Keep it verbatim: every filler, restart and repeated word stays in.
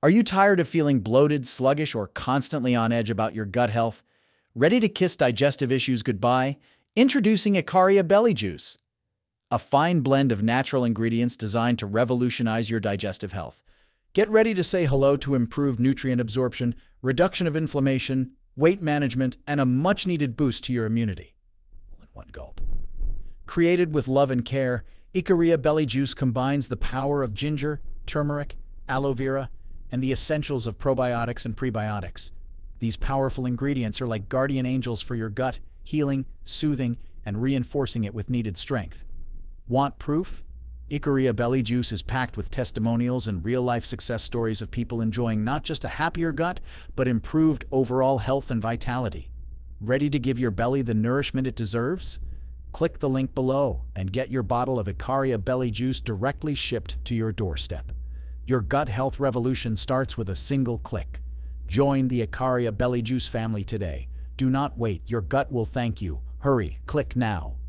Are you tired of feeling bloated, sluggish, or constantly on edge about your gut health? Ready to kiss digestive issues goodbye? Introducing Icaria Belly Juice, a fine blend of natural ingredients designed to revolutionize your digestive health. Get ready to say hello to improved nutrient absorption, reduction of inflammation, weight management, and a much-needed boost to your immunity. All in one gulp. Created with love and care, Icaria Belly Juice combines the power of ginger, turmeric, aloe vera, and the essentials of probiotics and prebiotics. These powerful ingredients are like guardian angels for your gut, healing, soothing, and reinforcing it with needed strength. Want proof? Icaria Belly Juice is packed with testimonials and real-life success stories of people enjoying not just a happier gut, but improved overall health and vitality. Ready to give your belly the nourishment it deserves? Click the link below and get your bottle of Icaria Belly Juice directly shipped to your doorstep. Your gut health revolution starts with a single click. Join the Icaria Belly Juice family today. Do not wait, your gut will thank you. Hurry, click now.